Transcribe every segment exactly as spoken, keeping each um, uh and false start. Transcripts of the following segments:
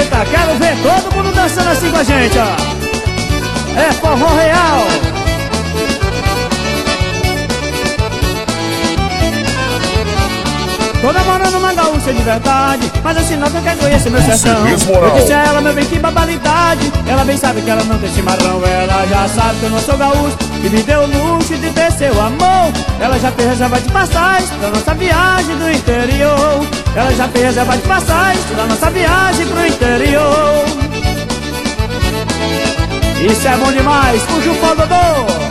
Eita, quero ver todo mundo dançando assim com a gente, ó. É forró real. Tô namorando uma gaúcha de verdade, mas assim não quer conhecer meu sertão. Eu disse a ela, meu bem, que barbaridade. Ela bem sabe que ela não tem chimarrão. Ela já sabe que eu não sou gaúcho e me deu o luxo de ter seu amor. Ela já fez reserva de passagem pra nossa viagem do interior. Ela já fez reserva de passagem pra nossa viagem pro interior. Isso é bom demais, puxa o fogodô.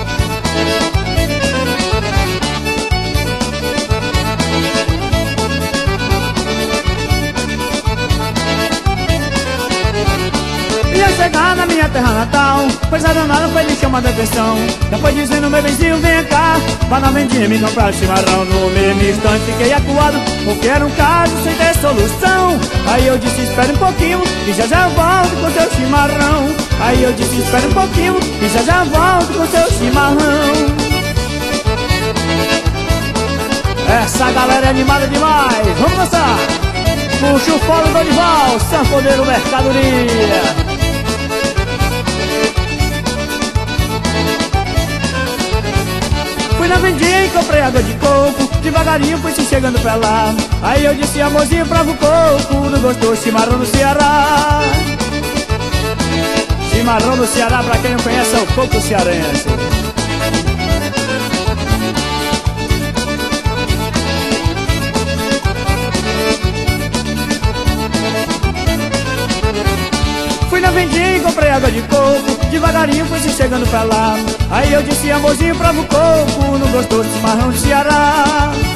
Ia chegar na minha terra natal, coisa danada foi me chamar a atenção. Já foi dizendo, meu benzinho, vem cá, vá na vendinha me comprar chimarrão. No mesmo instante fiquei acuado, porque era um caso sem ter solução. Aí eu disse, espere um pouquinho, e já já volto com seu chimarrão. Aí eu disse, espere um pouquinho, e já já volto com seu chimarrão. Essa galera é animada demais, vamos dançar. Puxa o fole do Dorival, sanfoneiro mercadoria. Fui na vendinha e comprei água de coco, devagarinho fui se chegando pra lá. Aí eu disse, amorzinho, prova o coco, não gostou, chimarrão no Ceará. Chimarrão no Ceará, pra quem não conhece, é o coco cearense. Fui na vendinha e comprei água de coco, devagarinho fui se chegando pra lá. Aí eu disse, amorzinho, prova o coco, não gostou de chimarrão de Ceará.